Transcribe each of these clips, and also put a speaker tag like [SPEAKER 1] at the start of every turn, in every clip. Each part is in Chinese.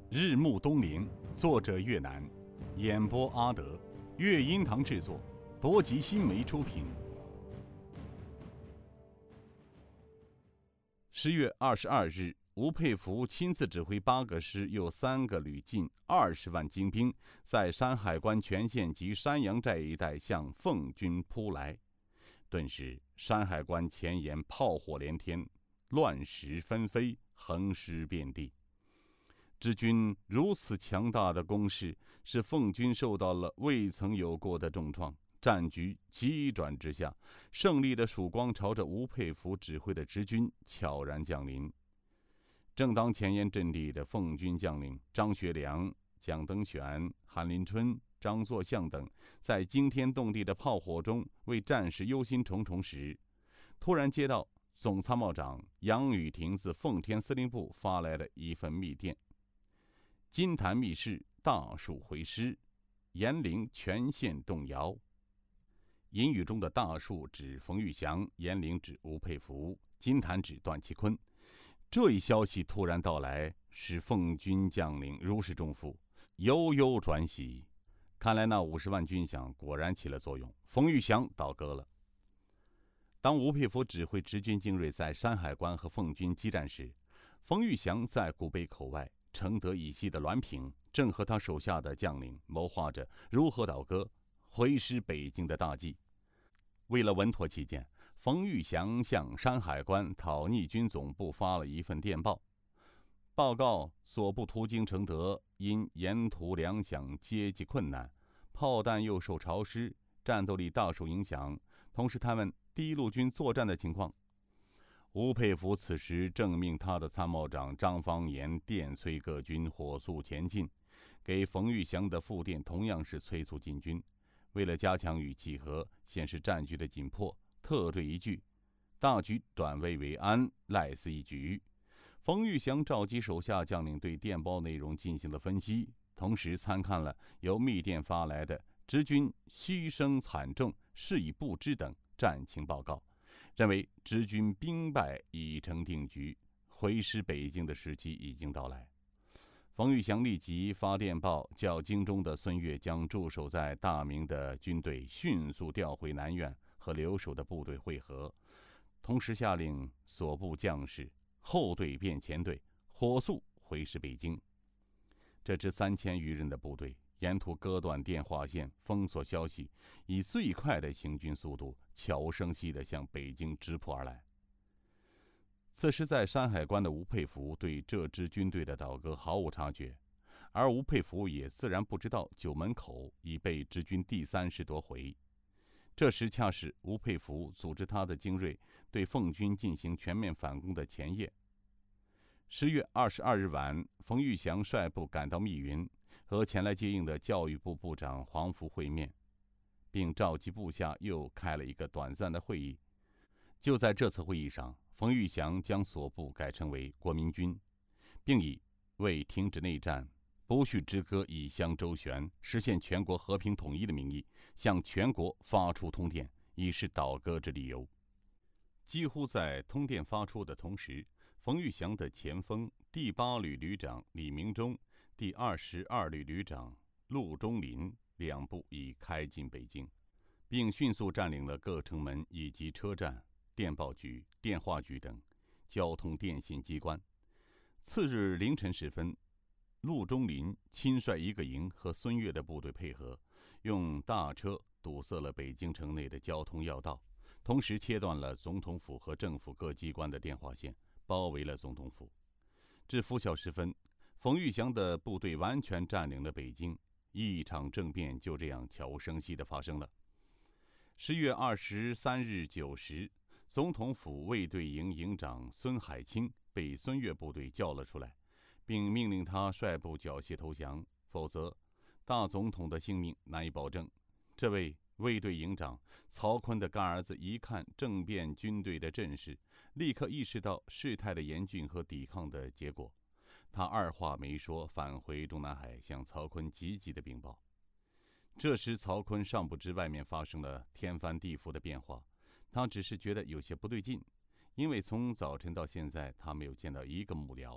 [SPEAKER 1] 日暮东陵，作者越南，演播阿德，乐音堂制作，博吉新媒出品。10月22日，吴佩孚亲自指挥8个师，又3个旅近20万精兵，在山海关全线及山阳寨一带向奉军扑来。顿时，山海关前沿炮火连天，乱石纷飞，横尸遍地。支军如此强大的攻势，使奉军受到了未曾有过的重创，战局急转直下，胜利的曙光朝着吴佩孚指挥的支军悄然降临。正当前沿阵地的奉军将领张学良、蒋登选、韩林春、张作相等，在惊天动地的炮火中为战事忧心忡忡时，突然接到总参谋长杨宇霆自奉天司令部发来的一份密电：金坛密室，大树回师，延陵全线动摇。引语中的大树指冯玉祥，延陵指吴佩孚，金坛指段祺坤。这一消息突然到来，使奉军将领如释重负，悠悠转喜。看来那50万军饷果然起了作用，冯玉祥倒戈了。当吴佩孚指挥直军精锐在山海关和奉军激战时，冯玉祥在古北口外承德以西的滦平，正和他手下的将领谋划着如何倒戈回师北京的大计。为了稳妥起见，冯玉祥向山海关讨逆军总部发了一份电报，报告所部途经承德，因沿途粮饷接济困难，炮弹又受潮湿，战斗力大受影响，同时他们第一路军作战的情况。吴佩孚此时正命他的参谋长张方言电催各军火速前进，给冯玉祥的复电同样是催促进军。为了加强语气和显示战局的紧迫，特缀一句：大局短危为安，赖此一举。冯玉祥召集手下将领对电报内容进行了分析，同时参看了由密电发来的直军牺牲惨重，事已不知等战情报告，认为直军兵败已成定局，回师北京的时机已经到来。冯玉祥立即发电报，叫京中的孙岳将驻守在大明的军队迅速调回南苑和留守的部队会合，同时下令所部将士后队变前队，火速回师北京。这支3000余人的部队沿途割断电话线，封锁消息，以最快的行军速度悄无声息地向北京直扑而来。此时在山海关的吴佩孚对这支军队的倒戈毫无察觉，而吴佩孚也自然不知道九门口已被直军第3师夺回。这时恰是吴佩孚组织他的精锐对奉军进行全面反攻的前夜。10月22日晚，冯玉祥率部赶到密云，和前来接应的教育部部长黄福会面，并召集部下又开了一个短暂的会议。就在这次会议上，冯玉祥将所部改称为国民军，并以为停止内战、不恤之歌以相周旋，实现全国和平统一的名义，向全国发出通电，以示倒戈之理由。几乎在通电发出的同时，冯玉祥的前锋第8旅旅长李明忠、第22旅旅长陆中林2部已开进北京，并迅速占领了各城门以及车站、电报局、电话局等交通电信机关。次日凌晨时分，陆中林亲率1个营和孙岳的部队配合，用大车堵塞了北京城内的交通要道，同时切断了总统府和政府各机关的电话线，包围了总统府。至拂晓时分，冯玉祥的部队完全占领了北京，一场政变就这样悄无声息地发生了。10月23日9时，总统府卫队营营长孙海清被孙岳部队叫了出来，并命令他率部缴械投降，否则大总统的性命难以保证。这位卫队营长曹锟的干儿子一看政变军队的阵势，立刻意识到事态的严峻和抵抗的结果，他二话没说返回中南海，向曹锟积极的禀报。这时曹锟尚不知外面发生了天翻地覆的变化，他只是觉得有些不对劲，因为从早晨到现在他没有见到一个幕僚，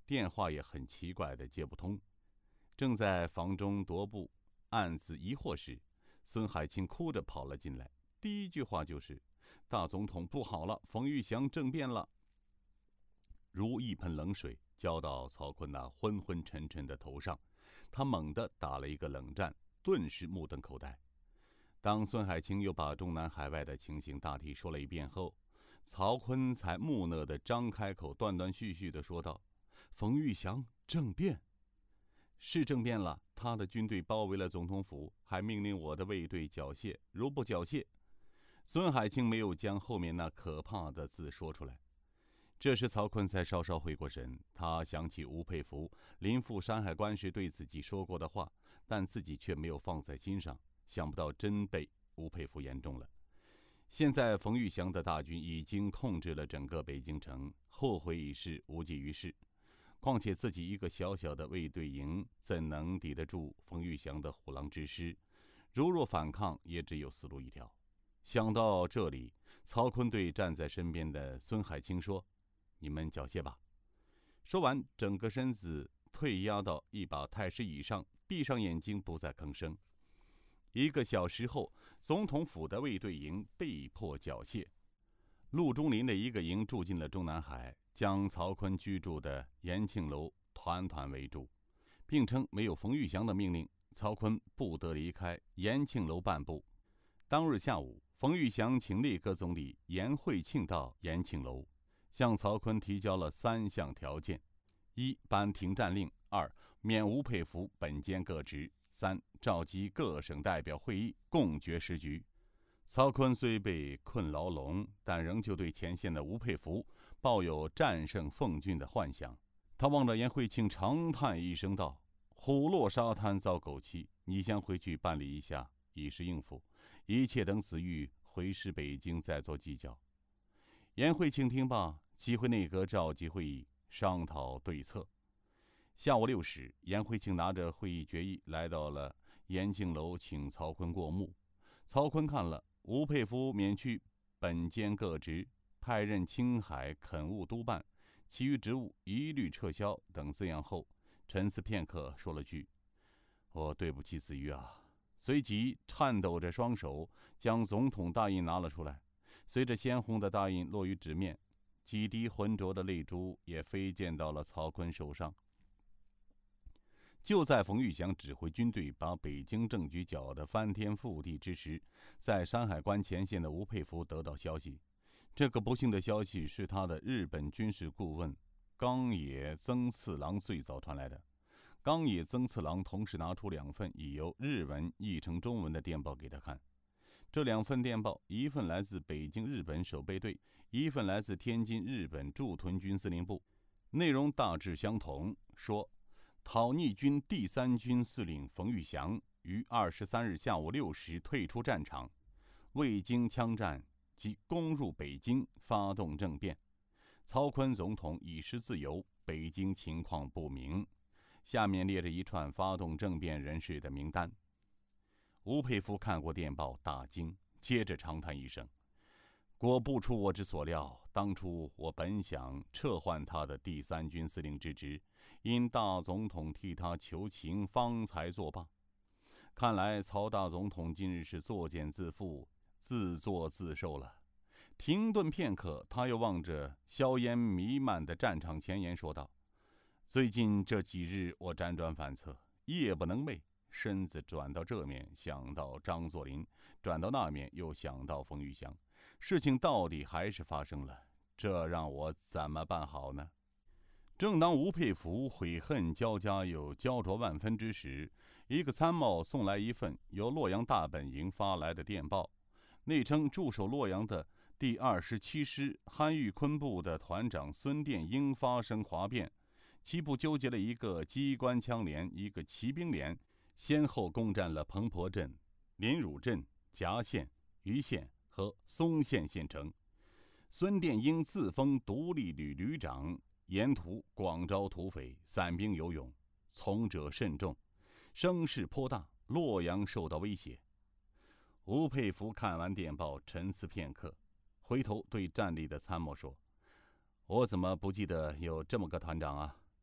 [SPEAKER 1] 电话也很奇怪的接不通。正在房中踱步，暗自疑惑时，孙海清哭着跑了进来，第一句话就是：“大总统不好了，冯玉祥政变了。”如一盆冷水浇到曹锟那昏昏沉沉的头上，他猛地打了一个冷战，顿时目瞪口呆。当孙海清又把中南海外的情形大体说了一遍后，曹锟才木讷地张开口，断断续续地说道：“冯玉祥政变，是政变了。他的军队包围了总统府，还命令我的卫队缴械，如不缴械……”孙海清没有将后面那可怕的字说出来。这时曹锟才稍稍回过神，他想起吴佩孚临赴山海关时对自己说过的话，但自己却没有放在心上，想不到真被吴佩孚言中了。现在冯玉祥的大军已经控制了整个北京城，后悔已是无济于事。况且自己一个小小的卫队营，怎能抵得住冯玉祥的虎狼之师？如若反抗，也只有死路一条。想到这里，曹锟对站在身边的孙海清说：“你们缴械吧。”说完，整个身子退压到一把太师椅上，闭上眼睛，不再吭声。1个小时后，总统府的卫队营被迫缴械。陆中林的一个营住进了中南海，将曹锟居住的延庆楼团团围住，并称没有冯玉祥的命令，曹锟不得离开延庆楼半步。当日下午，冯玉祥请内阁总理颜惠庆到延庆楼，向曹锟提交了3项条件：1. 颁停战令；2. 免吴佩孚本兼各职；3. 召集各省代表会议，共决时局。曹锟虽被困牢笼，但仍旧对前线的吴佩孚抱有战胜奉军的幻想。他望着颜惠庆，长叹一声道：“虎落沙滩遭狗欺，你先回去办理一下，以示应付。一切等子玉回师北京再做计较。”颜惠庆听罢，即回内阁召集会议，商讨对策。下午6时，颜惠庆拿着会议决议来到了延庆楼，请曹锟过目。曹锟看了吴佩孚免去本兼各职，派任青海垦务督办，其余职务一律撤销等字样后，沉思片刻，说了句：“我对不起子玉啊。”随即颤抖着双手将总统大印拿了出来，随着鲜红的大印落于纸面，几滴浑浊的泪珠也飞溅到了曹锟手上。就在冯玉祥指挥军队把北京政局搅得翻天覆地之时，在山海关前线的吴佩孚得到消息。这个不幸的消息是他的日本军事顾问冈野增次郎最早传来的。冈野增次郎同时拿出2份已由日文译成中文的电报给他看。这2份电报，一份来自北京日本守备队，一份来自天津日本驻屯军司令部，内容大致相同，说讨逆军第3军司令冯玉祥于23日下午6时退出战场，未经枪战即攻入北京，发动政变。曹锟总统已失自由，北京情况不明。下面列着一串发动政变人士的名单。吴佩孚看过电报，大惊，接着长叹一声：“果不出我之所料，当初我本想撤换他的第3军司令之职，因大总统替他求情，方才作罢。看来曹大总统今日是作茧自缚，自作自受了。”停顿片刻，他又望着硝烟弥漫的战场前沿说道：“最近这几日我辗转反侧，夜不能寐，身子转到这面想到张作霖，转到那面又想到冯玉祥，事情到底还是发生了，这让我怎么办好呢？”正当吴佩孚悔恨交加又焦灼万分之时，一个参谋送来一份由洛阳大本营发来的电报，内称驻守洛阳的第27师韩玉坤部的团长孙殿英发生哗变，其部纠结了一个机关枪连、一个骑兵连，先后攻占了彭婆镇、临汝镇、夹县、盂县和松县县城。孙殿英自封独立旅旅长，沿途广招土匪，散兵游勇，从者甚众，声势颇大，洛阳受到威胁。吴佩孚看完电报，沉思片刻，回头对站立的参谋说：“我怎么不记得有这么个团长啊？”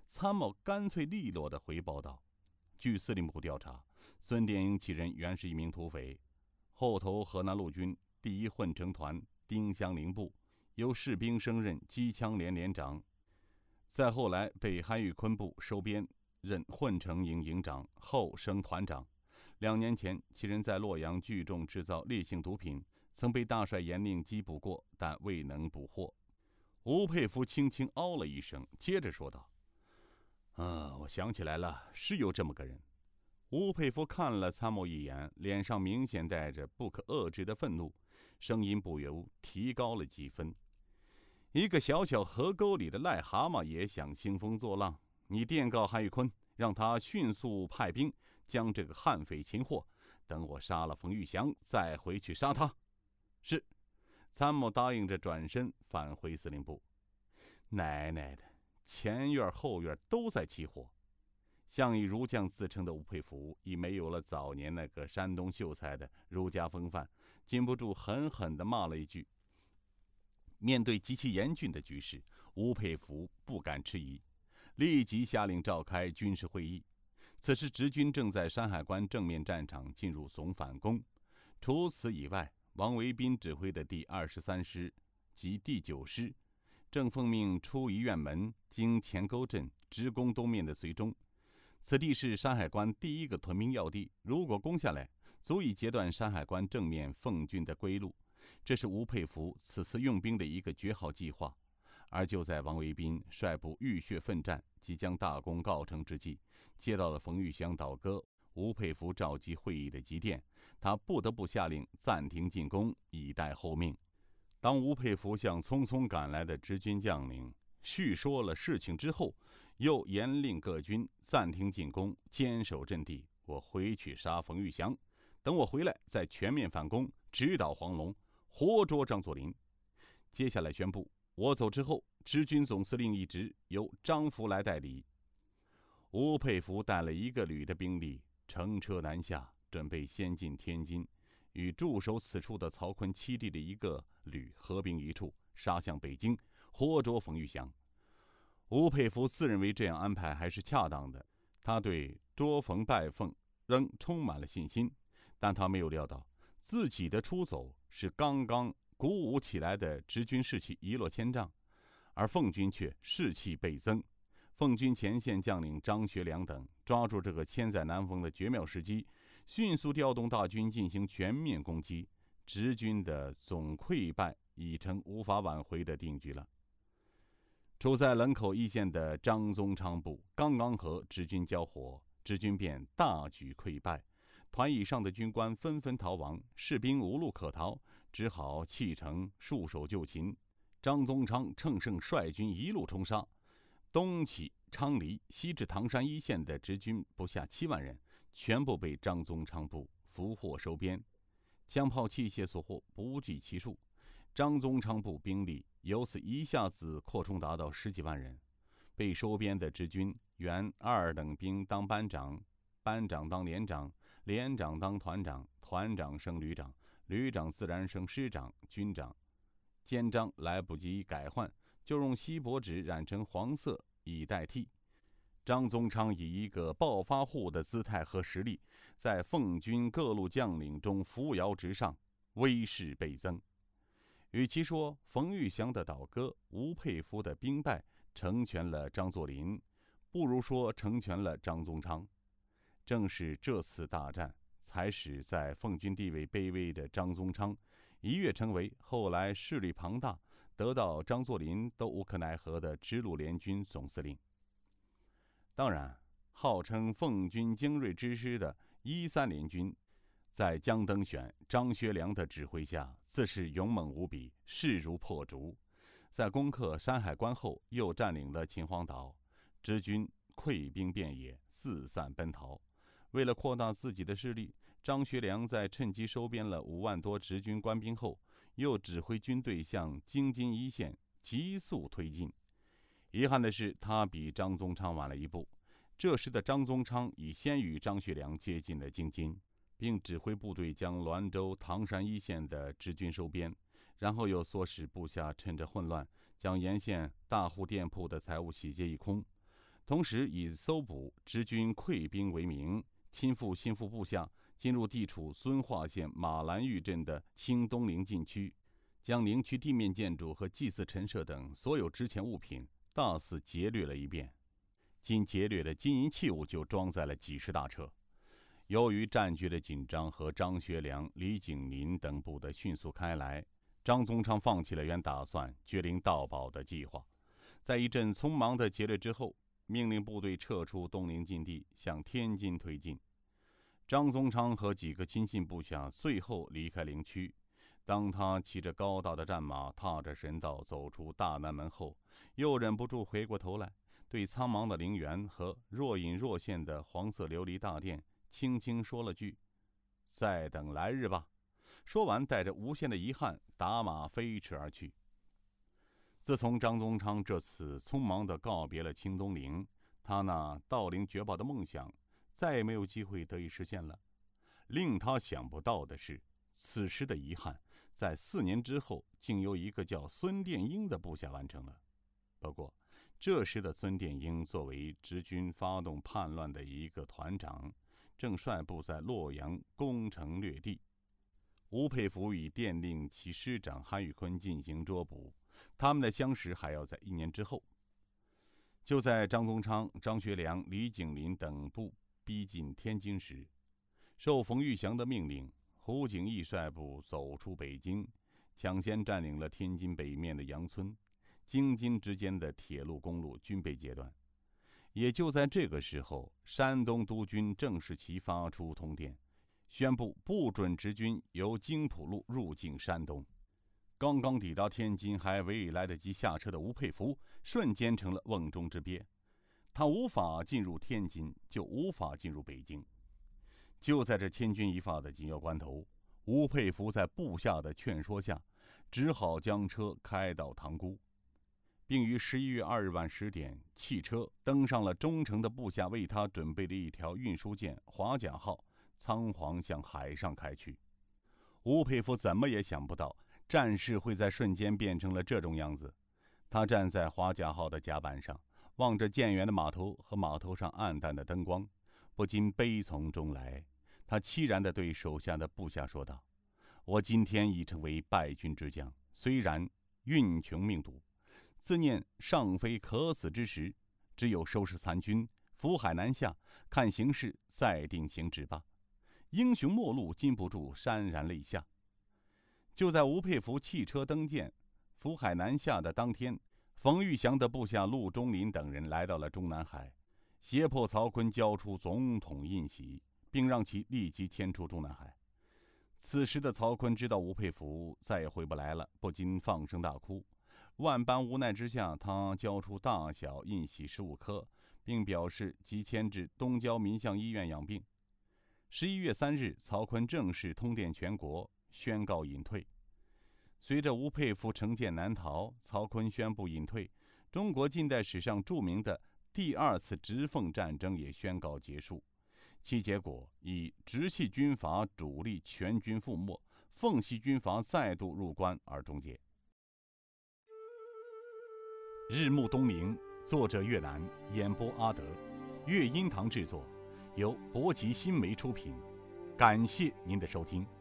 [SPEAKER 1] 参谋干脆利落地回报道：据司令部调查，孙殿英其人原是一名土匪，后投河南陆军第一混成团丁香陵部，由士兵升任机枪连连长，再后来被韩玉坤部收编，任混成营营长，后升团长。2年前，其人在洛阳聚众制造烈性毒品，曾被大帅严令缉捕过，但未能捕获。吴佩孚轻轻哦了一声，接着说道：我想起来了，是有这么个人。吴佩孚看了参谋一眼，脸上明显带着不可遏制的愤怒，声音不由提高了几分：一个小小河沟里的癞蛤蟆也想兴风作浪，你电告韩玉坤，让他迅速派兵将这个悍匪擒获，等我杀了冯玉祥再回去杀他。是。参谋答应着转身返回司令部。奶奶的，前院后院都在起火。像以儒将自称的吴佩孚已没有了早年那个山东秀才的儒家风范，禁不住狠狠地骂了一句。面对极其严峻的局势，吴佩孚不敢迟疑，立即下令召开军事会议。此时直军正在山海关正面战场进入总反攻，除此以外，王维斌指挥的第23师及第9师正奉命出沂院门，经前沟镇直攻东面的绥中。此地是山海关第一个屯兵要地，如果攻下来，足以截断山海关正面奉军的归路。这是吴佩孚此次用兵的一个绝好计划。而就在王维斌率部浴血奋战，即将大功告成之际，接到了冯玉祥倒戈，吴佩孚召集会议的急电，他不得不下令暂停进攻，以待后命。当吴佩孚向匆匆赶来的直军将领叙说了事情之后，又严令各军暂停进攻，坚守阵地，我回去杀冯玉祥，等我回来再全面反攻，直捣黄龙，活捉张作霖。接下来宣布，我走之后，直军总司令一职由张福来代理。吴佩孚带了1个旅的兵力，乘车南下，准备先进天津，与驻守此处的曹锟7弟的1个旅合兵一处，杀向北京，活捉冯玉祥。吴佩孚自认为这样安排还是恰当的，他对捉冯拜凤仍充满了信心，但他没有料到自己的出走使刚刚鼓舞起来的直军士气一落千丈，而奉军却士气倍增。奉军前线将领张学良等抓住这个千载难逢的绝妙时机，迅速调动大军进行全面攻击，直军的总溃败已成无法挽回的定局了。处在冷口一线的张宗昌部刚刚和直军交火，直军便大举溃败，团以上的军官纷纷逃亡，士兵无路可逃，只好弃城束手就擒。张宗昌乘胜率军一路冲杀，东起昌黎，西至唐山一线的直军不下7万人，全部被张宗昌部俘获收编，枪炮器械所获不计其数。张宗昌部兵力由此一下子扩充达到10几万人。被收编的直军原2等兵当班长，班长当连长，连长当团长，团长升旅长，旅长自然升师长、军长。肩章来不及改换，就用锡箔纸染成黄色以代替。张宗昌以一个暴发户的姿态和实力，在奉军各路将领中扶摇直上，威势倍增。与其说冯玉祥的倒戈、吴佩孚的兵败成全了张作霖，不如说成全了张宗昌。正是这次大战，才使在奉军地位卑微的张宗昌一跃成为后来势力庞大、得到张作霖都无可奈何的直鲁联军总司令。当然，号称奉军精锐之师的13联军，在江登选、张学良的指挥下，自是勇猛无比，势如破竹。在攻克山海关后，又占领了秦皇岛，直军溃兵遍野，四散奔逃。为了扩大自己的势力，张学良在趁机收编了5万多直军官兵后，又指挥军队向京津一线急速推进。遗憾的是，他比张宗昌晚了一步。这时的张宗昌已先于张学良接近了京津，并指挥部队将滦州、唐山一线的直军收编，然后又唆使部下趁着混乱，将沿线大户店铺的财物洗劫一空。 同时以搜捕直军溃兵为名，亲赴心腹部下，进入地处遵化县马兰峪镇的清东陵禁区，将陵区地面建筑和祭祀陈设等所有值钱物品大肆劫掠了一遍。仅劫掠的金银器物就装载了几十大车。由于战局的紧张和张学良、李景林等部的迅速开来，张宗昌放弃了原打算绝灵盗宝的计划。在一阵匆忙的劫掠之后，命令部队撤出东陵禁地，向天津推进。张宗昌和几个亲信部下随后离开陵区。当他骑着高大的战马，踏着神道走出大南门后，又忍不住回过头来，对苍茫的陵园和若隐若现的黄色琉璃大殿轻轻说了句：“再等来日吧。”说完，带着无限的遗憾，打马飞驰而去。自从张宗昌这次匆忙地告别了清东陵，他那盗陵掘宝的梦想再也没有机会得以实现了。令他想不到的是，此时的遗憾在4年之后竟由一个叫孙殿英的部下完成了。不过这时的孙殿英作为直军发动叛乱的一个团长，正率部在洛阳攻城略地。吴佩孚已电令其师长韩玉坤进行捉捕，他们的相识还要在1年之后。就在张宗昌、张学良、李景林等部逼近天津时，受冯玉祥的命令，胡景翼率部走出北京，抢先占领了天津北面的杨村，京津之间的铁路公路均被截断。也就在这个时候，山东督军郑士琦发出通电，宣布不准直军由京浦路入境山东。刚刚抵达天津还未来得及下车的吴佩孚瞬间成了瓮中之鳖，他无法进入天津，就无法进入北京。就在这千钧一发的紧要关头，吴佩孚在部下的劝说下，只好将车开到塘沽，并于11月2日晚10点，汽车登上了忠诚的部下为他准备的一条运输舰华甲号，仓皇向海上开去。吴佩孚怎么也想不到，战事会在瞬间变成了这种样子。他站在华甲号的甲板上，望着舰员的码头和码头上暗淡的灯光，不禁悲从中来。他凄然地对手下的部下说道：“我今天已成为败军之将，虽然运穷命笃，自念尚非可死之时，只有收拾残军，扶海南下，看形势再定行止吧。英雄末路，禁不住潸然泪下。”就在吴佩孚弃车登舰，扶海南下的当天，冯玉祥的部下陆中林等人来到了中南海，胁迫曹锟交出总统印玺，并让其立即迁出中南海。此时的曹锟知道吴佩孚再也回不来了，不禁放声大哭。万般无奈之下，他交出大小印玺15颗，并表示即迁至东郊民巷医院养病。11月3日，曹锟正式通电全国，宣告隐退。随着吴佩孚乘舰南逃，曹锟宣布隐退，中国近代史上著名的第2次直奉战争也宣告结束。其结果以直系军阀主力全军覆没，奉系军阀再度入关而终结。日暮东陵，作者岳南，演播阿德，乐音堂制作，由博吉新媒出品。感谢您的收听。